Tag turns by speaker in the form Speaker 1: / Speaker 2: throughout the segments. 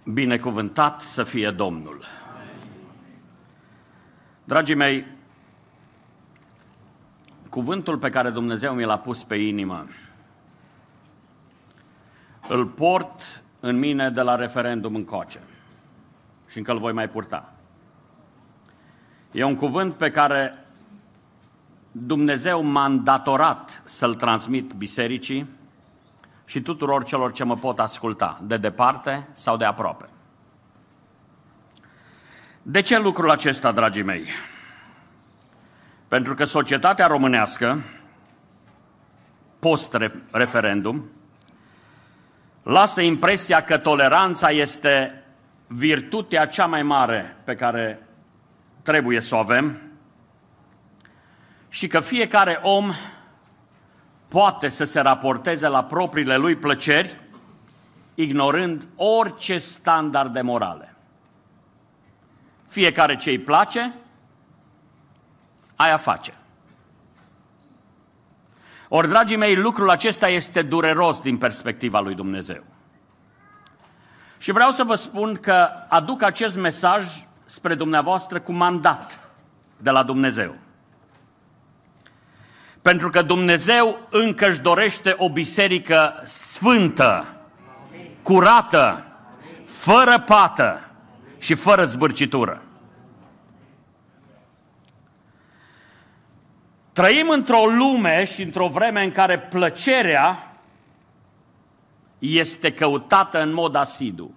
Speaker 1: Binecuvântat să fie Domnul! Dragii mei, cuvântul pe care Dumnezeu mi l-a pus pe inimă, îl port în mine de la referendum încoace și încă îl voi mai purta. E un cuvânt pe care Dumnezeu m-a îndatorat să-l transmit bisericii și tuturor celor ce mă pot asculta, de departe sau de aproape. De ce lucrul acesta, dragii mei? Pentru că societatea românească, post-referendum, lasă impresia că toleranța este virtutea cea mai mare pe care trebuie să o avem și că fiecare om poate să se raporteze la propriile lui plăceri, ignorând orice standarde morale. Fiecare ce îi place, aia face. Ori, dragii mei, lucrul acesta este dureros din perspectiva lui Dumnezeu. Și vreau să vă spun că aduc acest mesaj spre dumneavoastră cu mandat de la Dumnezeu. Pentru că Dumnezeu încă își dorește o biserică sfântă, curată, fără pată și fără zbârcitură. Trăim într-o lume și într-o vreme în care plăcerea este căutată în mod asidu.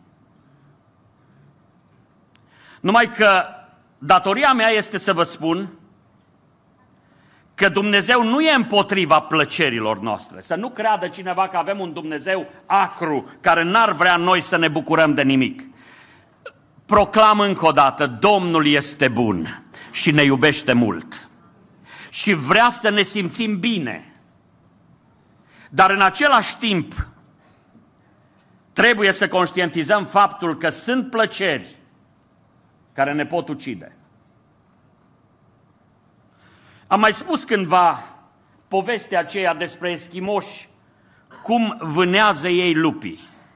Speaker 1: Numai că datoria mea este să vă spun că Dumnezeu nu e împotriva plăcerilor noastre. Să nu creadă cineva că avem un Dumnezeu acru care n-ar vrea noi să ne bucurăm de nimic. Proclam încă o dată, Domnul este bun și ne iubește mult. Și vrea să ne simțim bine. Dar în același timp trebuie să conștientizăm faptul că sunt plăceri care ne pot ucide. Am mai spus cândva povestea aceea despre eschimoși, cum vânează ei lupii.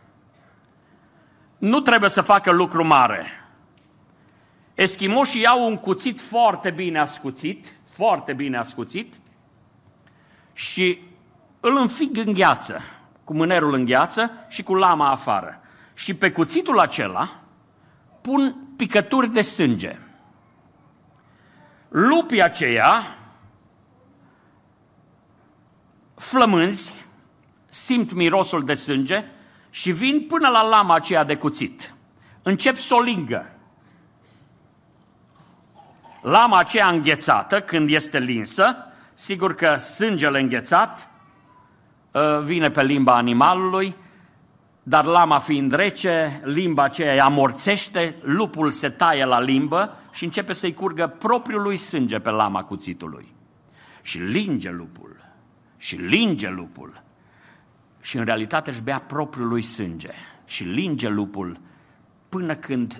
Speaker 1: Nu trebuie să facă lucru mare. Eschimoșii iau un cuțit foarte bine ascuțit și îl înfig în gheață, cu mânerul în gheață și cu lama afară. Și pe cuțitul acela pun picături de sânge. Lupii aceia, flămânzi, simt mirosul de sânge și vin până la lama aceea de cuțit. Încep să o lingă. Lama aceea înghețată, când este linsă, sigur că sângele înghețat vine pe limba animalului, dar lama fiind rece, limba aceea îi amorțește, lupul se taie la limbă și începe să-i curgă propriul lui sânge pe lama cuțitului. Și linge lupul. Și în realitate își bea propriul lui sânge și linge lupul până când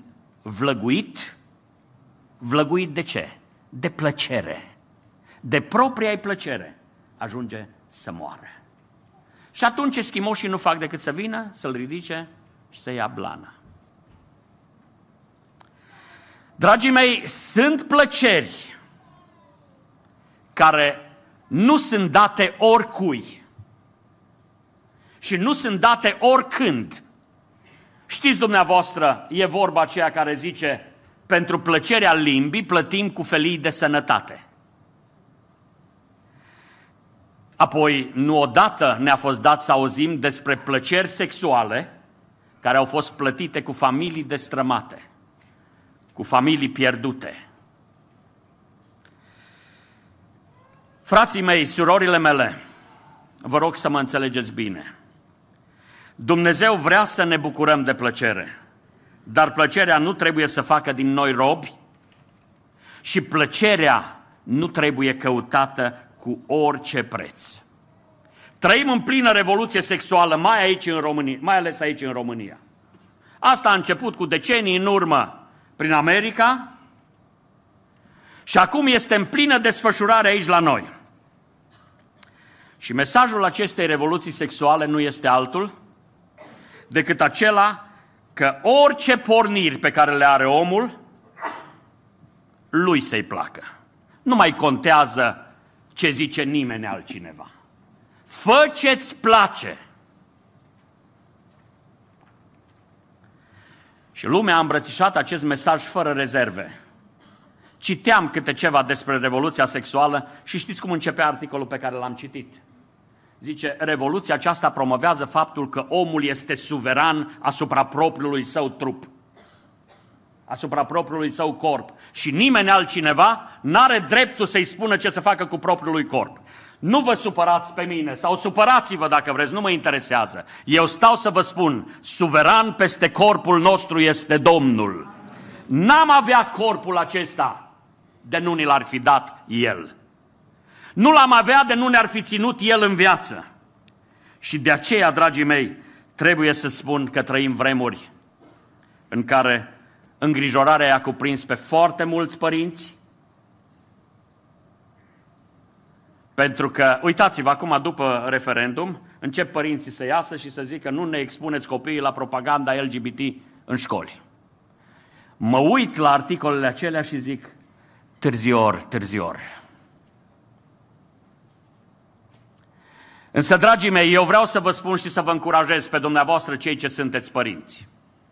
Speaker 1: vlăguit de ce? De plăcere. De propria-i plăcere ajunge să moară. Și atunci eschimoșii nu fac decât să vină, să-l ridice și să ia blana. Dragii mei, sunt plăceri care nu sunt date oricui și nu sunt date oricând. Știți dumneavoastră, e vorba aceea care zice, pentru plăcerea limbii plătim cu felii de sănătate. Apoi, nu odată ne-a fost dat să auzim despre plăceri sexuale care au fost plătite cu familii destrămate, cu familii pierdute. Frații mei, surorile mele, vă rog să mă înțelegeți bine. Dumnezeu vrea să ne bucurăm de plăcere, dar plăcerea nu trebuie să facă din noi robi și plăcerea nu trebuie căutată cu orice preț. Trăim în plină revoluție sexuală, mai ales aici în România. Asta a început cu decenii în urmă prin America și acum este în plină desfășurare aici la noi. Și mesajul acestei revoluții sexuale nu este altul decât acela că orice porniri pe care le are omul, lui să-i placă. Nu mai contează ce zice nimeni altcineva. Fă ce-ți place. Și lumea a îmbrățișat acest mesaj fără rezerve. Citeam câte ceva despre revoluția sexuală și știți cum începea articolul pe care l-am citit? Zice, revoluția aceasta promovează faptul că omul este suveran asupra propriului său trup, asupra propriului său corp și nimeni altcineva n-are dreptul să-i spună ce să facă cu propriul lui corp. Nu vă supărați pe mine sau supărați-vă dacă vreți, nu mă interesează. Eu stau să vă spun, suveran peste corpul nostru este Domnul. N-am avea corpul acesta de nu ni l-ar fi dat El. Nu l-am avea de nu ne-ar fi ținut El în viață. Și de aceea, dragii mei, trebuie să spun că trăim vremuri în care îngrijorarea i-a cuprins pe foarte mulți părinți, pentru că, uitați-vă, acum după referendum, încep părinții să iasă și să zică nu ne expuneți copiii la propaganda LGBT în școli. Mă uit la articolele acelea și zic, târzior. Însă, dragii mei, eu vreau să vă spun și să vă încurajez pe dumneavoastră, cei ce sunteți părinți.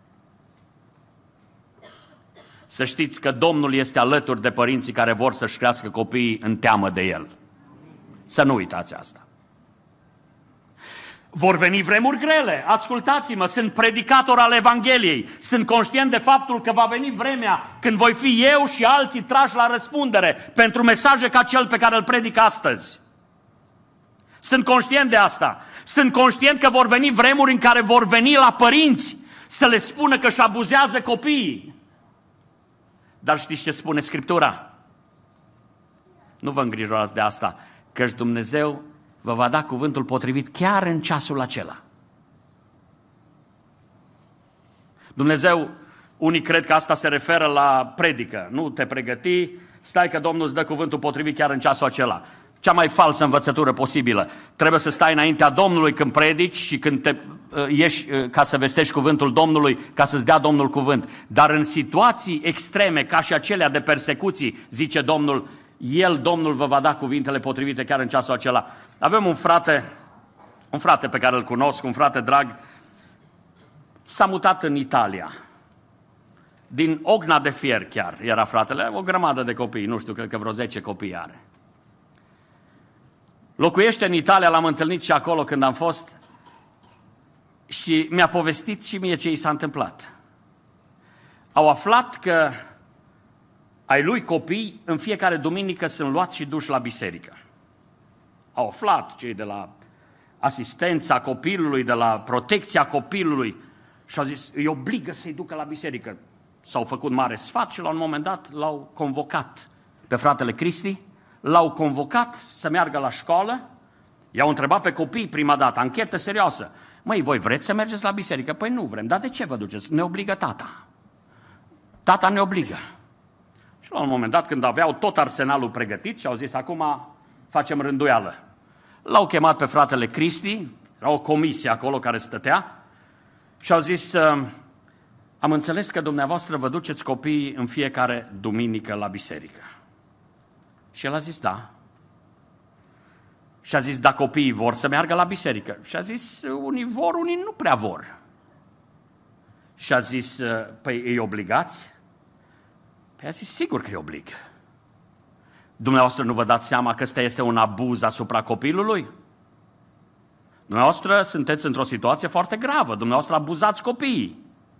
Speaker 1: Să știți că Domnul este alături de părinții care vor să-și crească copiii în teamă de El. Să nu uitați asta. Vor veni vremuri grele, ascultați-mă, sunt predicator al Evangheliei, sunt conștient de faptul că va veni vremea când voi fi eu și alții trași la răspundere pentru mesaje ca cel pe care îl predic astăzi. Sunt conștient de asta. Sunt conștient că vor veni vremuri în care vor veni la părinți să le spună că își abuzează copiii. Dar știți ce spune Scriptura? Nu vă îngrijorați de asta, căci Dumnezeu vă va da cuvântul potrivit chiar în ceasul acela. Dumnezeu, unii cred că asta se referă la predică. Nu te pregăti, stai că Domnul îți dă cuvântul potrivit chiar în ceasul acela. Cea mai falsă învățătură posibilă. Trebuie să stai înaintea Domnului când predici și când te ieși ca să vestești cuvântul Domnului, ca să-ți dea Domnul cuvânt. Dar în situații extreme, ca și acelea de persecuții, zice Domnul, Domnul vă va da cuvintele potrivite chiar în ceasul acela. Avem un frate pe care îl cunosc, un frate drag, s-a mutat în Italia. Din Ogna de Fier chiar era fratele, o grămadă de copii, nu știu, cred că vreo 10 copii are. Locuiește în Italia, l-am întâlnit și acolo când am fost și mi-a povestit și mie ce i s-a întâmplat. Au aflat că ai lui copii în fiecare duminică sunt luați și duși la biserică. Au aflat cei de la asistența copilului, de la protecția copilului și au zis, îi obligă să-i ducă la biserică. S-au făcut mare sfat și la un moment dat l-au convocat pe fratele Cristi, l-au convocat să meargă la școală, i-au întrebat pe copii prima dată, anchetă serioasă, măi, voi vreți să mergeți la biserică? Păi nu vrem, dar de ce vă duceți? Ne obligă tata. Tata ne obligă. Și la un moment dat, când aveau tot arsenalul pregătit și au zis, acum facem rânduială. L-au chemat pe fratele Cristi, era o comisie acolo care stătea, și au zis, am înțeles că dumneavoastră vă duceți copiii în fiecare duminică la biserică. Și el a zis, da. Și a zis, da, copiii vor să meargă la biserică. Și a zis, unii vor, unii nu prea vor. Și a zis, păi îi obligați? Păi a zis, sigur că îi oblig. Dumneavoastră nu vă dați seama că ăsta este un abuz asupra copilului? Dumneavoastră sunteți într-o situație foarte gravă, dumneavoastră abuzați copiii.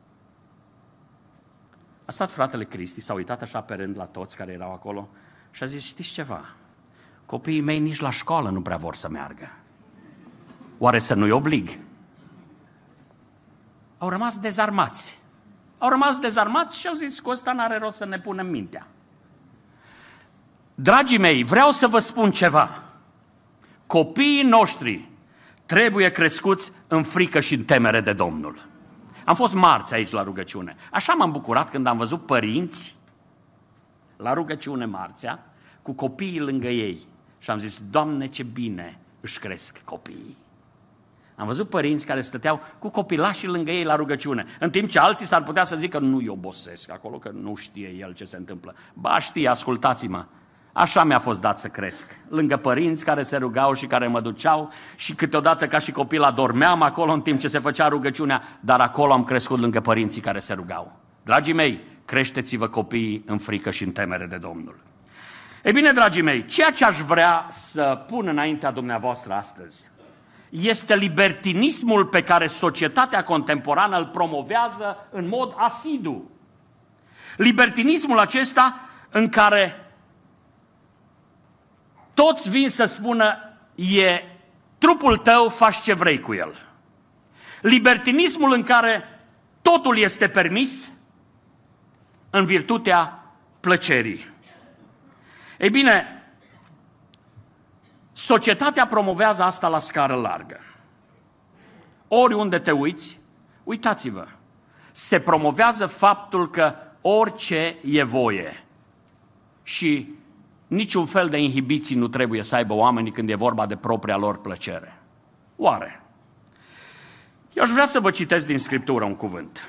Speaker 1: A stat fratele Cristi, s-a uitat așa pe rând la toți care erau acolo și a zis, știți ceva? Copiii mei nici la școală nu prea vor să meargă. Oare să nu-i oblig? Au rămas dezarmați. Au rămas dezarmați și au zis, cu ăsta n-are rost să ne punem mintea. Dragii mei, vreau să vă spun ceva. Copiii noștri trebuie crescuți în frică și în temere de Domnul. Am fost marți aici la rugăciune. Așa m-am bucurat când am văzut părinți la rugăciune marțea cu copiii lângă ei. Și am zis, Doamne, ce bine își cresc copiii. Am văzut părinți care stăteau cu copilașii lângă ei la rugăciune, în timp ce alții s-ar putea să zică nu-i obosesc acolo, că nu știe el ce se întâmplă. Ba știe, ascultați-mă, așa mi-a fost dat să cresc, lângă părinți care se rugau și care mă duceau și câteodată ca și copil adormeam acolo în timp ce se făcea rugăciunea, dar acolo am crescut lângă părinții care se rugau. Dragii mei, creșteți-vă copiii în frică și în temere de Domnul. Ei bine, dragii mei, ceea ce aș vrea să pun înaintea dumneavoastră astăzi este libertinismul pe care societatea contemporană îl promovează în mod asidu. Libertinismul acesta în care toți vin să spună, e trupul tău, faci ce vrei cu el. Libertinismul în care totul este permis în virtutea plăcerii. Ei bine, societatea promovează asta la scară largă. Oriunde te uiți, uitați-vă, se promovează faptul că orice e voie și niciun fel de inhibiții nu trebuie să aibă oamenii când e vorba de propria lor plăcere. Oare? Eu aș vrea să vă citesc din Scriptură un cuvânt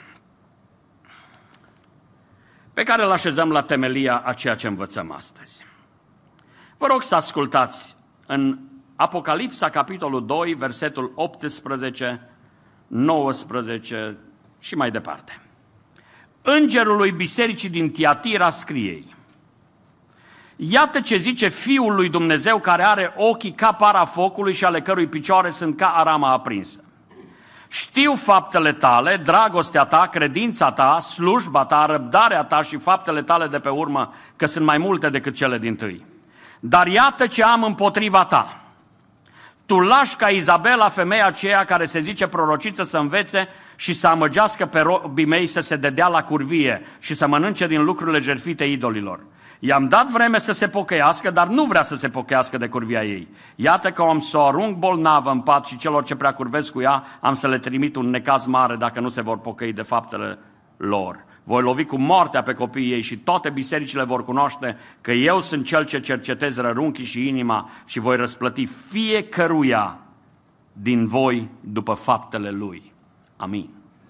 Speaker 1: pe care îl așezăm la temelia a ceea ce învățăm astăzi. Vă rog să ascultați în Apocalipsa, capitolul 2, versetul 18, 19 și mai departe. Îngerul lui bisericii din Tiatira scrie: iată ce zice Fiul lui Dumnezeu care are ochii ca para focului și ale cărui picioare sunt ca arama aprinsă. Știu faptele tale, dragostea ta, credința ta, slujba ta, răbdarea ta și faptele tale de pe urmă, că sunt mai multe decât cele dintâi. Dar iată ce am împotriva ta. Tu lași ca Izabela, femeia aceea care se zice prorociță, să învețe și să amăgească pe robii mei să se dedea la curvie și să mănânce din lucrurile jertfite idolilor. I-am dat vreme să se pocăiască, dar nu vrea să se pocăiască de curvia ei. Iată că am să o arunc bolnavă în pat și celor ce prea curvesc cu ea am să le trimit un necaz mare dacă nu se vor pocăi de faptele lor. Voi lovi cu moartea pe copiii ei și toate bisericile vor cunoaște că eu sunt cel ce cercetez rărunchii și inima și voi răsplăti fiecăruia din voi după faptele lui. Amin.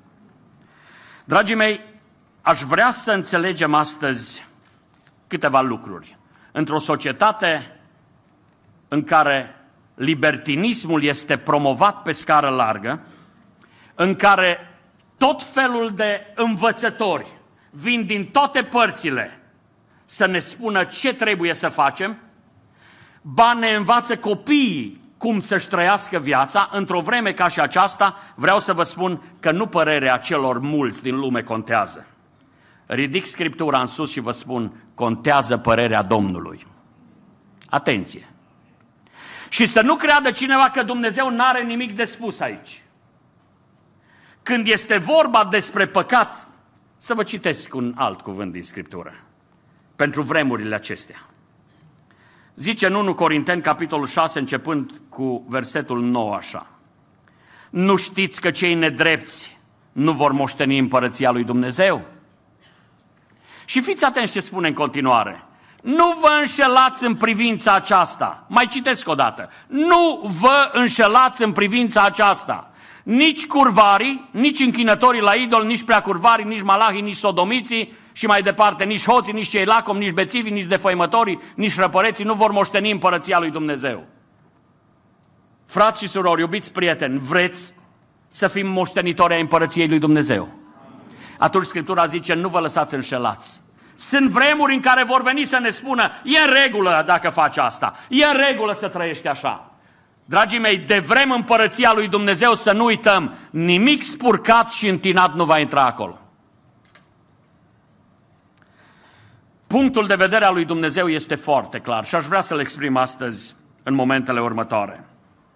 Speaker 1: Dragii mei, aș vrea să înțelegem astăzi câteva lucruri. Într-o societate în care libertinismul este promovat pe scară largă, în care tot felul de învățători vin din toate părțile să ne spună ce trebuie să facem, ba ne învață copiii cum să-și trăiască viața, într-o vreme ca și aceasta, vreau să vă spun că nu părerea celor mulți din lume contează. Ridic Scriptura în sus și vă spun, contează părerea Domnului. Atenție! Și să nu creadă cineva că Dumnezeu n-are nimic de spus aici. Când este vorba despre păcat, să vă citesc un alt cuvânt din Scriptură, pentru vremurile acestea. Zice în 1 Corinteni, capitolul 6, începând cu versetul 9 așa: nu știți că cei nedrepți nu vor moșteni împărăția lui Dumnezeu? Și fiți atenți ce spune în continuare. Nu vă înșelați în privința aceasta. Mai citesc o dată. Nu vă înșelați în privința aceasta. Nici curvarii, nici închinătorii la idol, nici preacurvarii, nici malahii, nici sodomiții și mai departe, nici hoții, nici cei lacomi, nici bețivii, nici defăimătorii, nici răpăreții nu vor moșteni împărăția lui Dumnezeu. Frați și surori, iubiți prieteni, vreți să fim moștenitori ai împărăției lui Dumnezeu? Atunci Scriptura zice, nu vă lăsați înșelați. Sunt vremuri în care vor veni să ne spună, e în regulă dacă faci asta, e în regulă să trăiești așa. Dragii mei, de vrem împărăția lui Dumnezeu să nu uităm, nimic spurcat și întinat nu va intra acolo. Punctul de vedere al lui Dumnezeu este foarte clar și aș vrea să-l exprim astăzi în momentele următoare.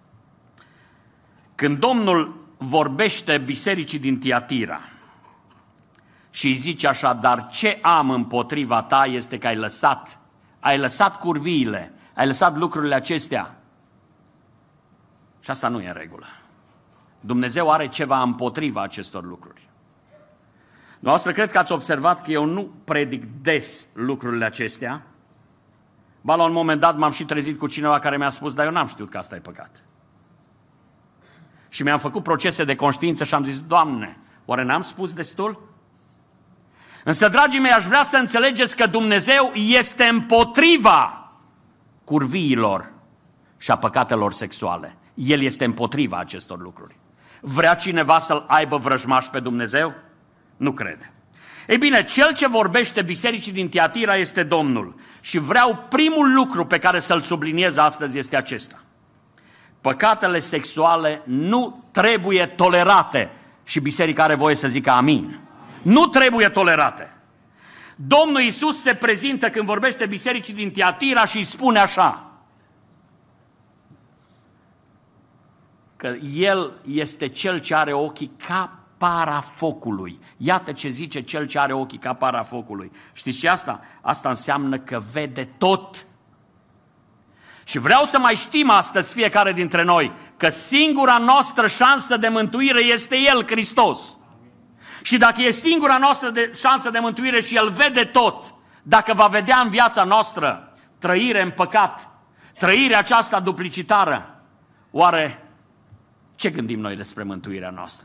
Speaker 1: Când Domnul vorbește bisericii din Tiatira și îi zice așa, dar ce am împotriva ta este că ai lăsat curviile, ai lăsat lucrurile acestea. Și asta nu e în regulă. Dumnezeu are ceva împotriva acestor lucruri. Dumneavoastră cred că ați observat că eu nu predic des lucrurile acestea. Ba, la un moment dat m-am și trezit cu cineva care mi-a spus, dar eu n-am știut că asta e păcat. Și mi-am făcut procese de conștiință și am zis, Doamne, oare n-am spus destul? Însă, dragii mei, aș vrea să înțelegeți că Dumnezeu este împotriva curviilor și a păcatelor sexuale. El este împotriva acestor lucruri. Vrea cineva să-L aibă vrăjmaș pe Dumnezeu? Nu cred. Ei bine, cel ce vorbește bisericii din Tiatira este Domnul. Și vreau primul lucru pe care să-l subliniez astăzi este acesta. Păcatele sexuale nu trebuie tolerate. Și biserica are voie să zică amin. Nu trebuie tolerate. Domnul Iisus se prezintă când vorbește bisericii din Tiatira și îi spune așa, că El este Cel ce are ochii ca para focului. Iată ce zice Cel ce are ochii ca para focului. Știți ce asta? Asta înseamnă că vede tot. Și vreau să mai știm astăzi fiecare dintre noi că singura noastră șansă de mântuire este El, Hristos. Și dacă e singura noastră șansă de mântuire și El vede tot, dacă va vedea în viața noastră trăire în păcat, trăirea aceasta duplicitară, oare ce gândim noi despre mântuirea noastră?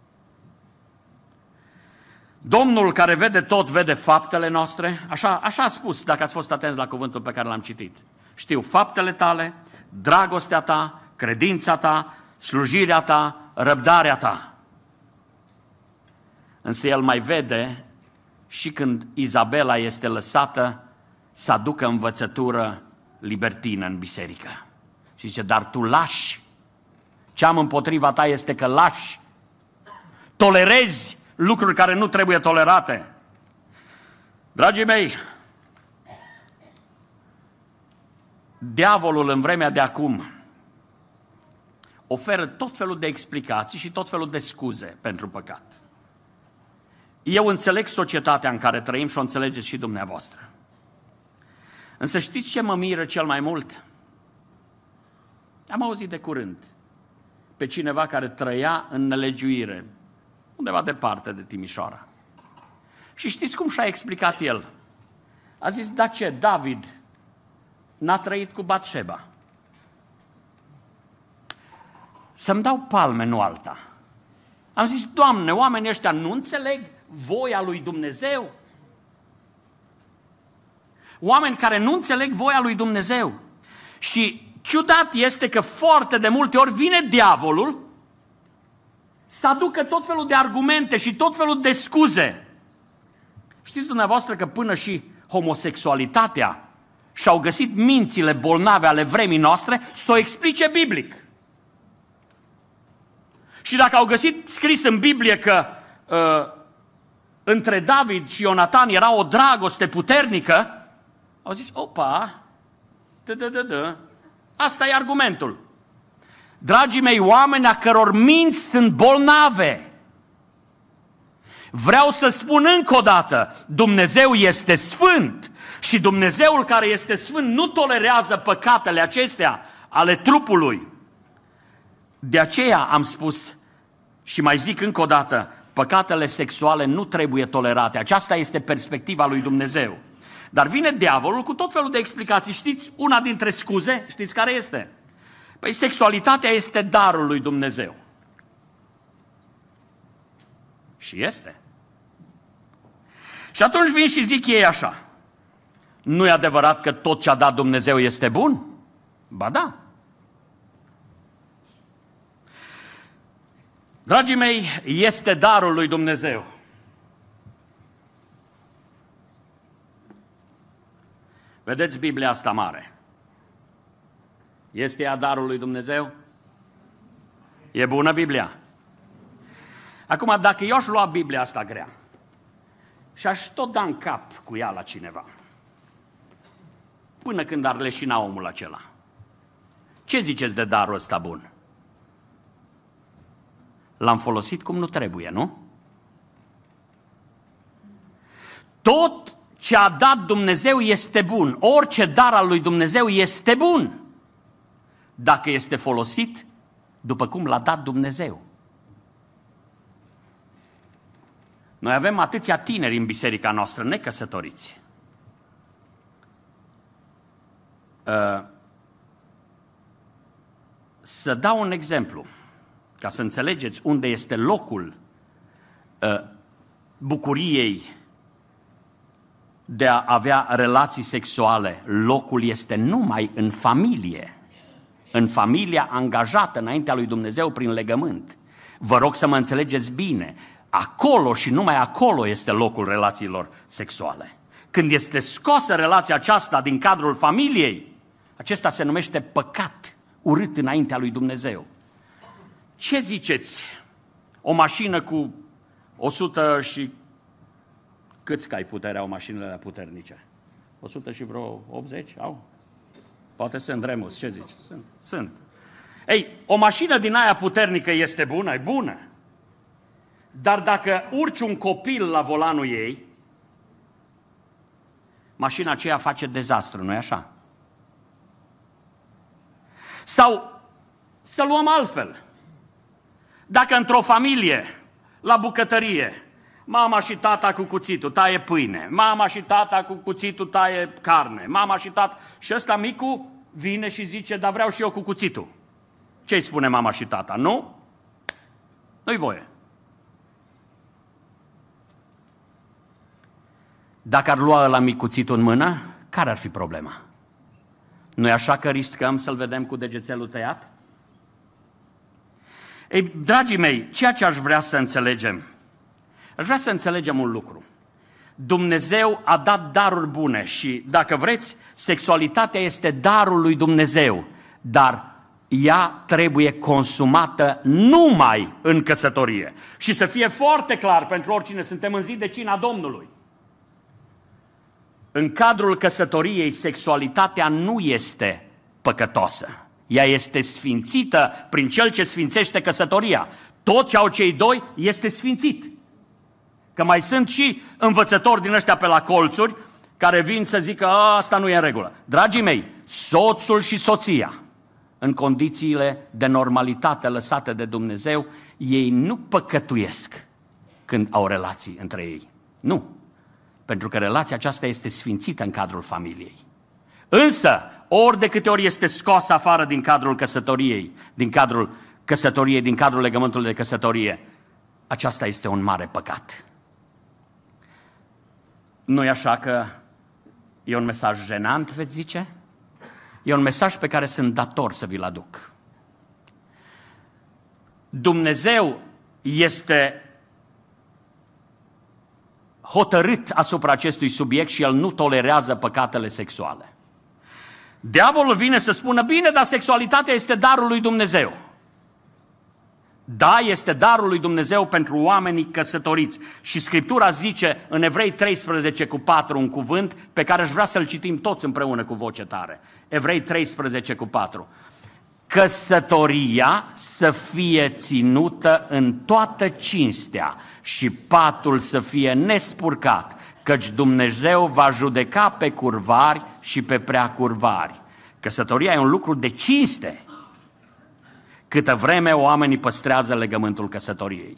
Speaker 1: Domnul care vede tot, vede faptele noastre, așa a spus, dacă ați fost atenți la cuvântul pe care l-am citit. Știu faptele tale, dragostea ta, credința ta, slujirea ta, răbdarea ta. Însă El mai vede și când Izabela este lăsată să aducă învățătură libertină în biserică. Și zice, dar tu lași. Ce am împotriva ta este că lași. Tolerezi lucruri care nu trebuie tolerate. Dragii mei, diavolul în vremea de acum oferă tot felul de explicații și tot felul de scuze pentru păcat. Eu înțeleg societatea în care trăim și o înțelegeți și dumneavoastră. Însă știți ce mă miră cel mai mult? Am auzit de curând pe cineva care trăia în nelegiuire, undeva departe de Timișoara. Și știți cum și-a explicat el? A zis, da ce, David n-a trăit cu Batșeba. Să-mi dau palme, nu alta. Am zis, Doamne, oamenii ăștia nu înțeleg voia lui Dumnezeu? Oameni care nu înțeleg voia lui Dumnezeu. Și ciudat este că foarte de multe ori vine diavolul să aducă tot felul de argumente și tot felul de scuze. Știți dumneavoastră că până și homosexualitatea și-au găsit mințile bolnave ale vremii noastre să o explice biblic. Și dacă au găsit scris în Biblie că între David și Ionatan era o dragoste puternică, au zis, opa, asta e argumentul. Dragii mei, oameni a căror minți sunt bolnave. Vreau să spun încă o dată, Dumnezeu este sfânt și Dumnezeul care este sfânt nu tolerează păcatele acestea ale trupului. De aceea am spus și mai zic încă o dată, păcatele sexuale nu trebuie tolerate. Aceasta este perspectiva lui Dumnezeu. Dar vine diavolul cu tot felul de explicații. Știți, una dintre scuze, știți care este? Păi sexualitatea este darul lui Dumnezeu. Și este. Și atunci vin și zic ei așa. Nu e adevărat că tot ce a dat Dumnezeu este bun? Ba da. Dragii mei, este darul lui Dumnezeu. Vedeți Biblia asta mare. Este ea darul lui Dumnezeu? E bună Biblia? Acum, dacă eu aș lua Biblia asta grea și aș tot da în cap cu ea la cineva, până când ar leșina omul acela, ce ziceți de darul ăsta bun? L-am folosit cum nu trebuie, nu? Tot ce a dat Dumnezeu este bun. Orice dar al lui Dumnezeu este bun, dacă este folosit după cum l-a dat Dumnezeu. Noi avem atâția tineri în biserica noastră necăsătoriți. Să dau un exemplu. ca să înțelegeți unde este locul bucuriei de a avea relații sexuale, locul este numai în familie, în familia angajată înaintea lui Dumnezeu prin legământ. Vă rog să mă înțelegeți bine, acolo și numai acolo este locul relațiilor sexuale. Când este scoasă relația aceasta din cadrul familiei, acesta se numește păcat urât înaintea lui Dumnezeu. Ce ziceți? O mașină cu 100 și... Câți cai putere au mașinile alea puternice? 100 și vreo 80 au? Poate sunt, Remus, ce zici? Sunt. Ei, o mașină din aia puternică este bună? E bună. Dar dacă urci un copil la volanul ei, mașina aceea face dezastru, nu-i așa? Sau, să luăm altfel. Dacă într-o familie, la bucătărie, mama și tata cu cuțitul taie pâine, mama și tata cu cuțitul taie carne, mama și tata... Și ăsta micu vine și zice, dar vreau și eu cu cuțitul. Ce-i spune mama și tata? Nu? Nu-i voie. Dacă ar lua ăla mic cuțitul în mână, care ar fi problema? Nu-i așa că riscăm să-l vedem cu degețelul tăiat? Ei, dragii mei, ceea ce aș vrea să înțelegem, aș vrea să înțelegem un lucru. Dumnezeu a dat daruri bune și, dacă vreți, sexualitatea este darul lui Dumnezeu, dar ea trebuie consumată numai în căsătorie. Și să fie foarte clar pentru oricine, suntem în zi de cina Domnului. În cadrul căsătoriei, sexualitatea nu este păcătoasă. Ea este sfințită prin Cel ce sfințește căsătoria. Tot ce au cei doi este sfințit. Că mai sunt și învățători din ăștia pe la colțuri care vin să zică, asta nu e în regulă. Dragii mei, soțul și soția, în condițiile de normalitate lăsate de Dumnezeu, ei nu păcătuiesc când au relații între ei. Nu. Pentru că relația aceasta este sfințită în cadrul familiei. Însă, ori de câte ori este scoasă afară din cadrul căsătoriei, din cadrul legământului de căsătorie, aceasta este un mare păcat. Nu-i așa că e un mesaj jenant, veți zice? E un mesaj pe care sunt dator să vi-l aduc. Dumnezeu este hotărât asupra acestui subiect și El nu tolerează păcatele sexuale. Diavolul vine să spună, bine, dar sexualitatea este darul lui Dumnezeu. Da, este darul lui Dumnezeu pentru oamenii căsătoriți. Și Scriptura zice în Evrei 13:4 un cuvânt pe care aș vrea să-l citim toți împreună cu voce tare. Evrei 13:4. Căsătoria să fie ținută în toată cinstea și patul să fie nespurcat, căci Dumnezeu va judeca pe curvari și pe prea curvari. Căsătoria e un lucru de cinste, câtă vreme oamenii păstrează legământul căsătoriei.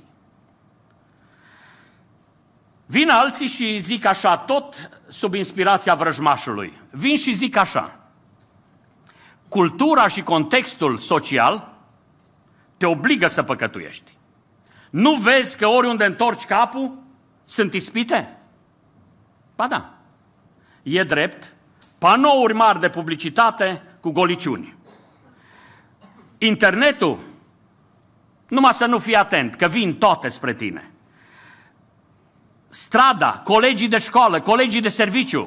Speaker 1: Vin alții și zic așa, tot sub inspirația vrăjmașului. Vin și zic așa, cultura și contextul social te obligă să păcătuiești. Nu vezi că oriunde întorci capul sunt ispite? Ba da, e drept, panouri mari de publicitate cu goliciuni. Internetul, numai să nu fii atent, că vin toate spre tine. Strada, colegii de școală, colegii de serviciu,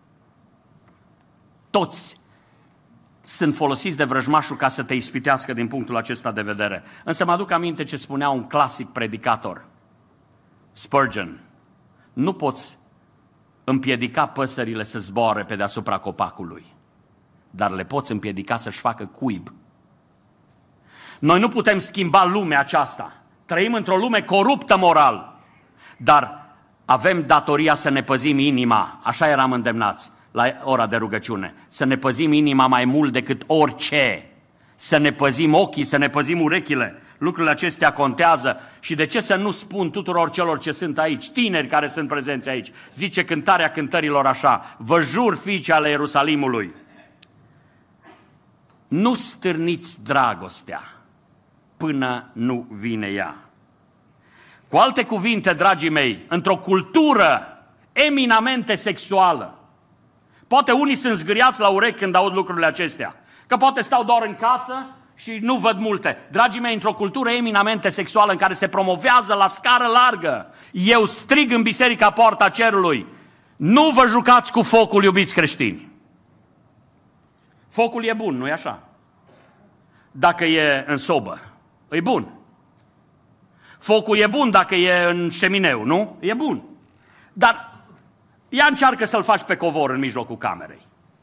Speaker 1: toți sunt folosiți de vrăjmașul ca să te ispitească din punctul acesta de vedere. Însă mă aduc aminte ce spunea un clasic predicator, Spurgeon, nu poți împiedica păsările să zboare pe deasupra copacului, dar le poți împiedica să-și facă cuib. Noi nu putem schimba lumea aceasta. Trăim într-o lume coruptă moral, dar avem datoria să ne păzim inima. Așa eram îndemnați la ora de rugăciune. Să ne păzim inima mai mult decât orice. Să ne păzim ochii, să ne păzim urechile. Lucrurile acestea contează. Și de ce să nu spun tuturor celor ce sunt aici, tineri care sunt prezenți aici? Zice cântarea cântărilor așa, vă jur, fiice ale Ierusalimului, nu stârniți dragostea până nu vine ea. Cu alte cuvinte, dragii mei, într-o cultură eminamente sexuală, poate unii sunt zgâriați la urechi când aud lucrurile acestea, că poate stau doar în casă și nu văd multe. Dragii mei, într-o cultură eminamente sexuală în care se promovează la scară largă, eu strig în Biserica Poarta Cerului, nu vă jucați cu focul, iubiți creștini. Focul e bun, nu-i așa? Dacă e în sobă, e bun. Focul e bun dacă e în șemineu, nu? E bun. Dar ea încearcă să-l faci pe covor în mijlocul camerei.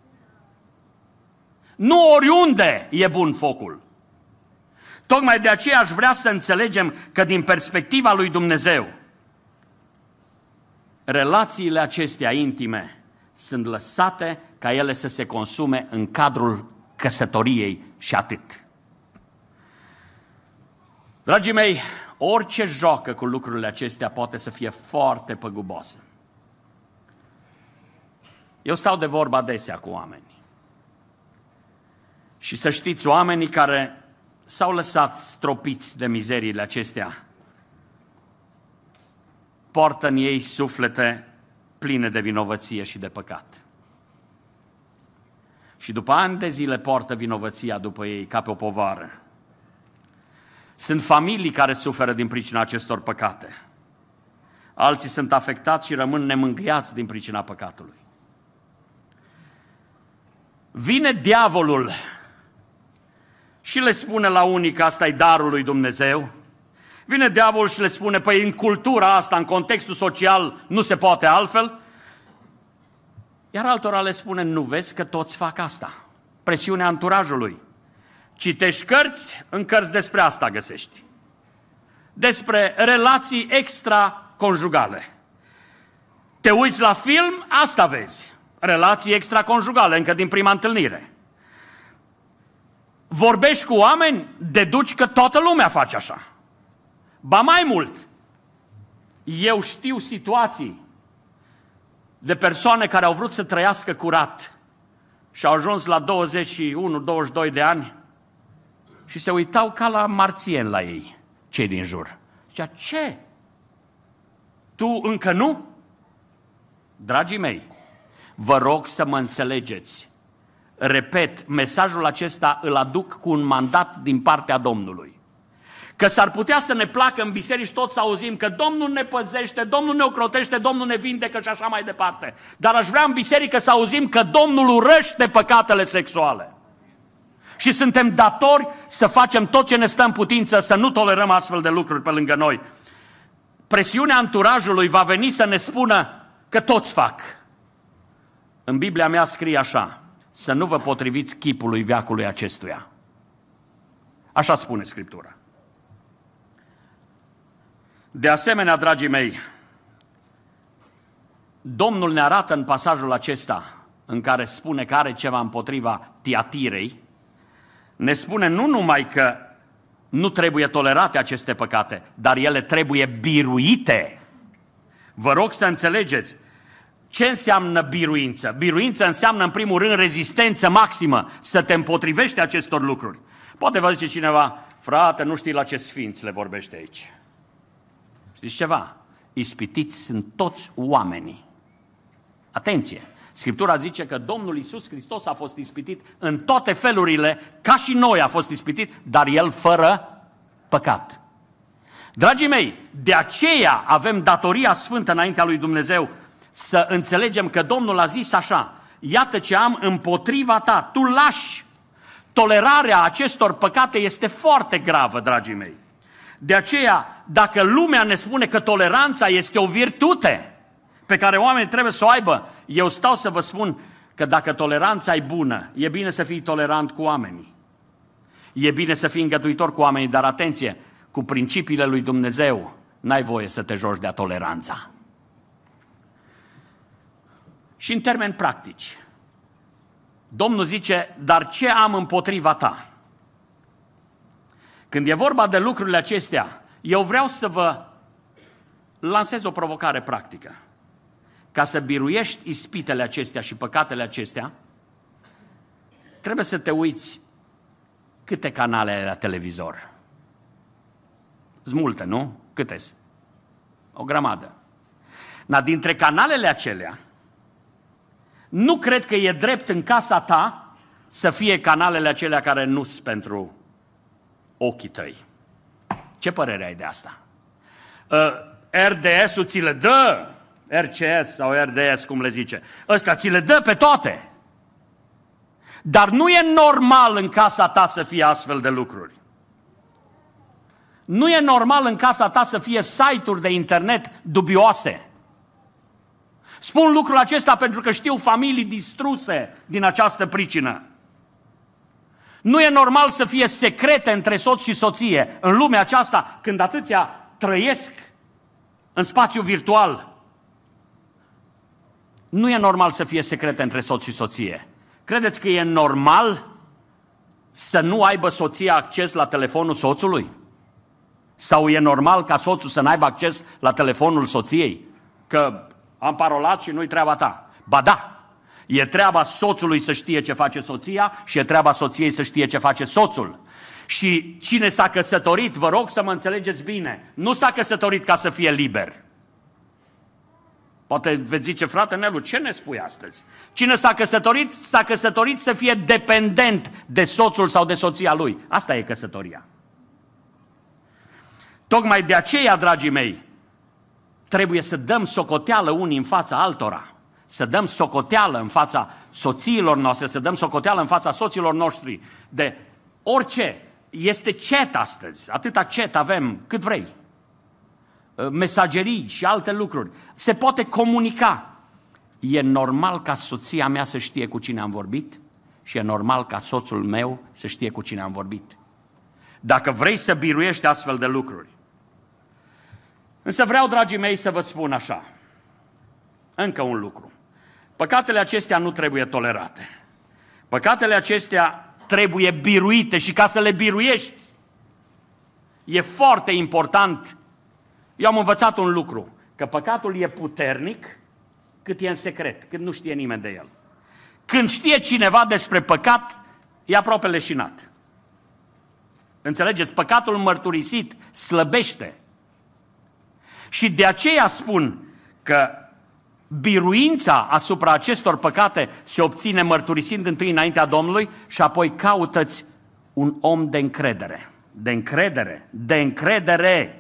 Speaker 1: Nu oriunde e bun focul. Tocmai de aceea aș vrea să înțelegem că din perspectiva lui Dumnezeu, relațiile acestea intime sunt lăsate ca ele să se consume în cadrul căsătoriei și atât. Dragii mei, orice joacă cu lucrurile acestea poate să fie foarte păguboasă. Eu stau de vorbă adesea cu oameni. Și să știți, oamenii care s-au lăsat stropiți de mizeriile acestea, poartă în ei suflete pline de vinovăție și de păcat. Și după ani de zile poartă vinovăția după ei ca pe o povară. Sunt familii care suferă din pricina acestor păcate. Alții sunt afectați și rămân nemângâiați din pricina păcatului. Vine diavolul și le spune la unii că asta e darul lui Dumnezeu. Vine diavolul și le spune, păi în cultura asta, în contextul social, nu se poate altfel. Iar altora le spune, nu vezi că toți fac asta. Presiunea anturajului. Citești cărți, în cărți despre asta găsești. Despre relații extraconjugale. Te uiți la film, asta vezi. Relații extraconjugale, încă din prima întâlnire. Vorbești cu oameni, deduci că toată lumea face așa. Ba mai mult, eu știu situații de persoane care au vrut să trăiască curat și au ajuns la 21-22 de ani și se uitau ca la marțieni la ei, cei din jur. Zicea, ce? Tu încă nu? Dragii mei, vă rog să mă înțelegeți. Repet, mesajul acesta îl aduc cu un mandat din partea Domnului. Că s-ar putea să ne placă în biserici tot să auzim că Domnul ne păzește, Domnul ne ocrotește, Domnul ne vindecă și așa mai departe. Dar aș vrea în biserică să auzim că Domnul urăște păcatele sexuale. Și suntem datori să facem tot ce ne stă în putință, să nu tolerăm astfel de lucruri pe lângă noi. Presiunea anturajului va veni să ne spună că toți fac. În Biblia mea scrie așa, să nu vă potriviți chipului veacului acestuia. Așa spune Scriptura. De asemenea, dragii mei, Domnul ne arată în pasajul acesta, în care spune că are ceva împotriva Tiatirei, ne spune nu numai că nu trebuie tolerate aceste păcate, dar ele trebuie biruite. Vă rog să înțelegeți. Ce înseamnă biruință? Biruință înseamnă, în primul rând, rezistență maximă, să te împotrivești acestor lucruri. Poate vă zice cineva, frate, nu știi la ce sfinți le vorbește aici. Știți ceva? Ispitiți sunt toți oamenii. Atenție! Scriptura zice că Domnul Iisus Hristos a fost ispitit în toate felurile, ca și noi a fost ispitit, dar El fără păcat. Dragii mei, de aceea avem datoria sfântă înaintea lui Dumnezeu să înțelegem că Domnul a zis așa, iată ce am împotriva ta, tu lași. Tolerarea acestor păcate este foarte gravă, dragii mei. De aceea, dacă lumea ne spune că toleranța este o virtute pe care oamenii trebuie să o aibă, eu stau să vă spun că dacă toleranța e bună, e bine să fii tolerant cu oamenii. E bine să fii îngăduitor cu oamenii, dar atenție, cu principiile lui Dumnezeu n-ai voie să te joci de-a toleranța. Și în termeni practici, Domnul zice, dar ce am împotriva ta? Când e vorba de lucrurile acestea, eu vreau să vă lansez o provocare practică. Ca să biruiești ispitele acestea și păcatele acestea, trebuie să te uiți câte canale ai la televizor. Sunt multe, nu? Câte-s? O grămadă. Dar dintre canalele acelea, nu cred că e drept în casa ta să fie canalele acelea care nu sunt pentru ochii tăi. Ce părere ai de asta? RDS-ul ți le dă, RCS sau RDS, cum le zice, ăsta ți le dă pe toate. Dar nu e normal în casa ta să fie astfel de lucruri. Nu e normal în casa ta să fie site-uri de internet dubioase. Spun lucrul acesta pentru că știu familii distruse din această pricină. Nu e normal să fie secrete între soț și soție în lumea aceasta când atâția trăiesc în spațiu virtual. Nu e normal să fie secrete între soț și soție. Credeți că e normal să nu aibă soția acces la telefonul soțului? Sau e normal ca soțul să n-aibă acces la telefonul soției? Că am parolat și nu-i treaba ta. Ba da, e treaba soțului să știe ce face soția și e treaba soției să știe ce face soțul. Și cine s-a căsătorit, vă rog să mă înțelegeți bine, nu s-a căsătorit ca să fie liber. Poate veți zice, frate Nelu, ce ne spui astăzi? Cine s-a căsătorit să fie dependent de soțul sau de soția lui. Asta e căsătoria. Tocmai de aceea, dragii mei, trebuie să dăm socoteală unii în fața altora. Să dăm socoteală în fața soțiilor noastre, să dăm socoteală în fața soților noștri de orice. Este chat astăzi, atâta chat avem cât vrei. Mesagerii și alte lucruri. Se poate comunica. E normal ca soția mea să știe cu cine am vorbit și e normal ca soțul meu să știe cu cine am vorbit. Dacă vrei să biruiești astfel de lucruri. Însă vreau, dragii mei, să vă spun așa. Încă un lucru. Păcatele acestea nu trebuie tolerate. Păcatele acestea trebuie biruite și ca să le biruiești e foarte important. Eu am învățat un lucru, că păcatul e puternic cât e în secret, cât nu știe nimeni de el. Când știe cineva despre păcat, e aproape leșinat. Înțelegeți? Păcatul mărturisit slăbește. Și de aceea spun că biruința asupra acestor păcate se obține mărturisind întâi înaintea Domnului și apoi caută-ți un om de încredere. De încredere. De încredere.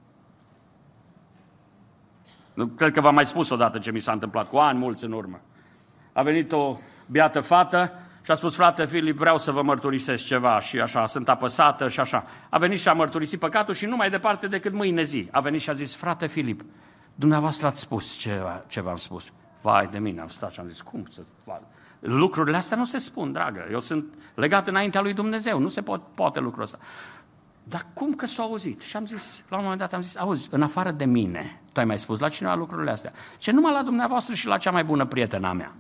Speaker 1: Cred că v-am mai spus odată ce mi s-a întâmplat cu ani mulți în urmă. A venit o beată fată și a spus, frate Filip, vreau să vă mărturisesc ceva și așa, sunt apăsată și așa. A venit și a mărturisit păcatul și nu mai departe decât mâine zi. A venit și a zis, frate Filip, dumneavoastră ați spus ce v-am spus. Vai de mine, am stat și am zis, cum să fac? Lucrurile astea nu se spun, dragă. Eu sunt legat înaintea lui Dumnezeu, nu se poate lucrul ăsta. Dar cum că s-a auzit? Și am zis, la un moment dat am zis, auzi, în afară de mine, tu ai mai spus la cineva lucrurile astea? Ce numai la dumneavoastră și la cea mai bună prietena mea.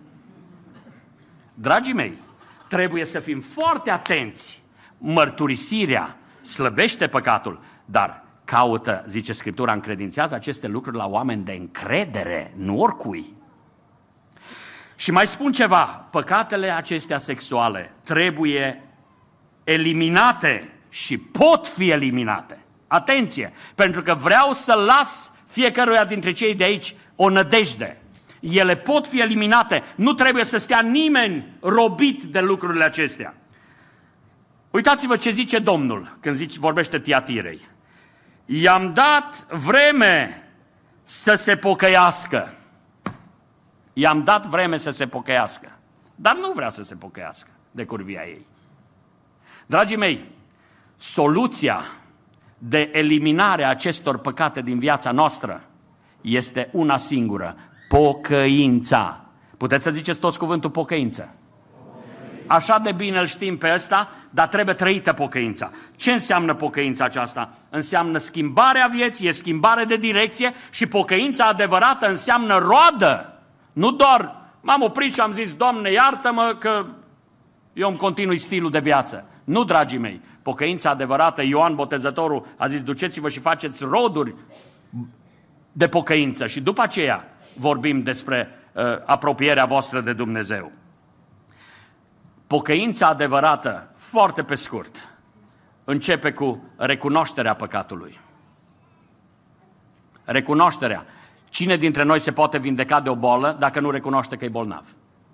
Speaker 1: Dragii mei, trebuie să fim foarte atenți. Mărturisirea slăbește păcatul, dar caută, zice Scriptura, încredințează aceste lucruri la oameni de încredere, nu oricui. Și mai spun ceva, păcatele acestea sexuale trebuie eliminate și pot fi eliminate. Atenție, pentru că vreau să las fiecăruia dintre cei de aici o nădejde. Ele pot fi eliminate, nu trebuie să stea nimeni robit de lucrurile acestea. Uitați-vă ce zice Domnul când vorbește Tiatirei. I-am dat vreme să se pocăiască. I-am dat vreme să se pocăiască, dar nu vrea să se pocăiască de curvia ei. Dragii mei, soluția de eliminare a acestor păcate din viața noastră este una singură, pocăința. Puteți să ziceți toți cuvântul pocăință? Așa de bine îl știm pe ăsta, dar trebuie trăită pocăința. Ce înseamnă pocăința aceasta? Înseamnă schimbarea vieții, e schimbare de direcție și pocăința adevărată înseamnă roadă. Nu doar m-am oprit și am zis, Doamne, iartă-mă că eu îmi continui stilul de viață. Nu, dragii mei, pocăința adevărată, Ioan Botezătorul a zis, duceți-vă și faceți roduri de pocăință și după aceea vorbim despre apropierea voastră de Dumnezeu. Pocăința adevărată, foarte pe scurt, începe cu recunoașterea păcatului. Recunoașterea. Cine dintre noi se poate vindeca de o boală dacă nu recunoaște că e bolnav?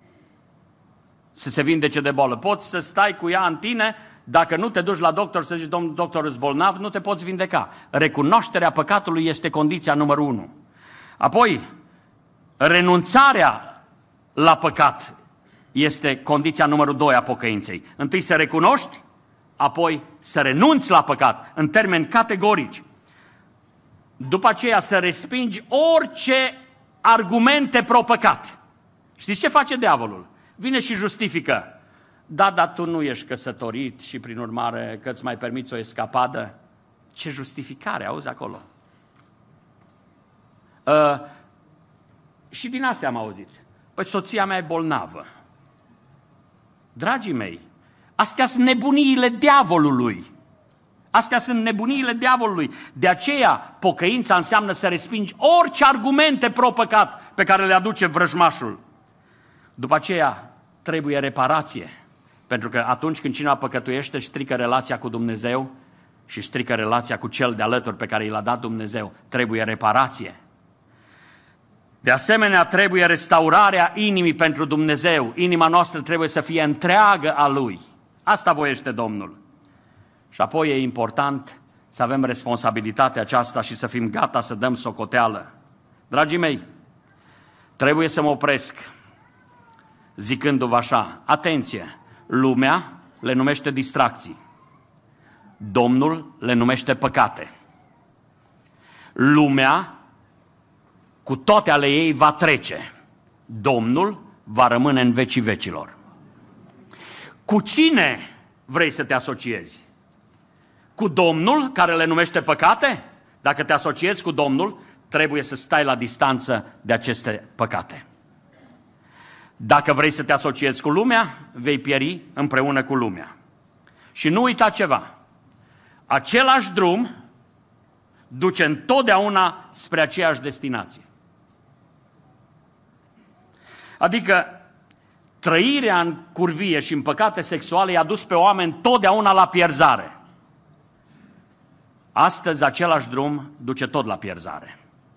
Speaker 1: Să se vindece de boală. Poți să stai cu ea în tine, dacă nu te duci la doctor să zici, domnul doctor, ești bolnav, nu te poți vindeca. Recunoașterea păcatului este condiția numărul 1. Apoi, renunțarea la păcat este condiția numărul 2 a pocăinței. Întâi să recunoști, apoi să renunți la păcat, în termeni categorici. După aceea să respingi orice argumente pro-păcat. Știți ce face diavolul? Vine și justifică. Da, dar tu nu ești căsătorit și prin urmare că îți mai permiți o escapadă. Ce justificare, auzi acolo? Și din astea am auzit. Păi soția mea e bolnavă. Dragii mei, astea sunt nebuniile diavolului. Astea sunt nebuniile diavolului. De aceea, pocăința înseamnă să respingi orice argumente pro-păcat pe care le aduce vrăjmașul. După aceea, trebuie reparație. Pentru că atunci când cineva păcătuiește, strică relația cu Dumnezeu și strică relația cu cel de alături pe care i l-a dat Dumnezeu. Trebuie reparație. De asemenea, trebuie restaurarea inimii pentru Dumnezeu. Inima noastră trebuie să fie întreagă a Lui. Asta voiește Domnul. Și apoi e important să avem responsabilitatea aceasta și să fim gata să dăm socoteală. Dragii mei, trebuie să mă opresc zicându-vă așa, atenție, lumea le numește distracții, Domnul le numește păcate. Lumea cu toate ale ei va trece, Domnul va rămâne în vecii vecilor. Cu cine vrei să te asociezi? Cu Domnul, care le numește păcate? Dacă te asociezi cu Domnul, trebuie să stai la distanță de aceste păcate. Dacă vrei să te asociezi cu lumea, vei pieri împreună cu lumea. Și nu uita ceva, același drum duce întotdeauna spre aceeași destinație. Adică trăirea în curvie și în păcate sexuale i-a dus pe oameni totdeauna la pierzare. Astăzi același drum duce tot la pierzare.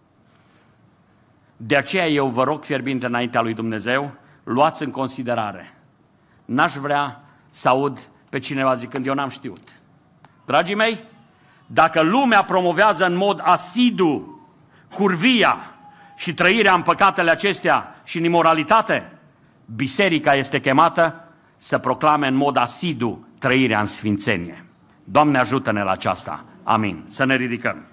Speaker 1: De aceea eu vă rog fierbinte înaintea lui Dumnezeu, luați în considerare. N-aș vrea să aud pe cineva zicând, eu n-am știut. Dragii mei, dacă lumea promovează în mod asidu curvia și trăirea în păcatele acestea și în imoralitate, biserica este chemată să proclame în mod asidu trăirea în sfințenie. Doamne, ajută-ne la aceasta. Amin. Să ne ridicăm.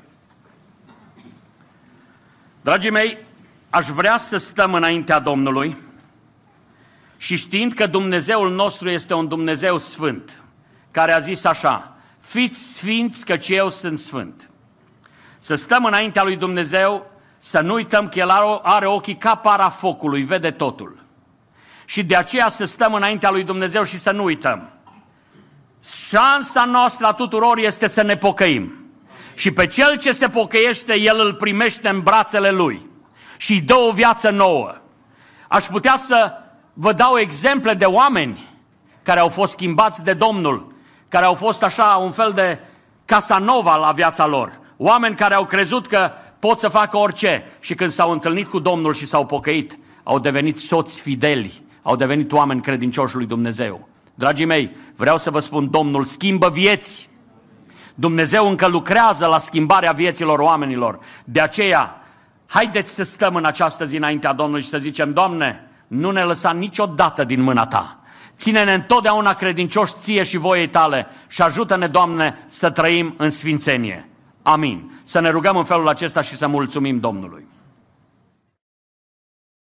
Speaker 1: Dragii mei, aș vrea să stăm înaintea Domnului și știind că Dumnezeul nostru este un Dumnezeu sfânt, care a zis așa, fiți sfinți căci eu sunt sfânt. Să stăm înaintea lui Dumnezeu, să nu uităm că El are ochii ca para focului, vede totul. Și de aceea să stăm înaintea lui Dumnezeu și să nu uităm. Șansa noastră a tuturor este să ne pocăim. Și pe cel ce se pocăiește, El îl primește în brațele Lui și îi dă o viață nouă. Aș putea să vă dau exemple de oameni care au fost schimbați de Domnul, care au fost așa un fel de Casanova la viața lor. Oameni care au crezut că pot să facă orice și când s-au întâlnit cu Domnul și s-au pocăit, au devenit soți fideli, au devenit oameni credincioși lui Dumnezeu. Dragii mei, vreau să vă spun, Domnul schimbă vieți. Dumnezeu încă lucrează la schimbarea vieților oamenilor. De aceea, haideți să stăm în această zi înaintea Domnului și să zicem, Doamne, nu ne lăsa niciodată din mâna Ta. Ține-ne întotdeauna credincioși Ție și voiei Tale și ajută-ne, Doamne, să trăim în sfințenie. Amin. Să ne rugăm în felul acesta și să mulțumim Domnului.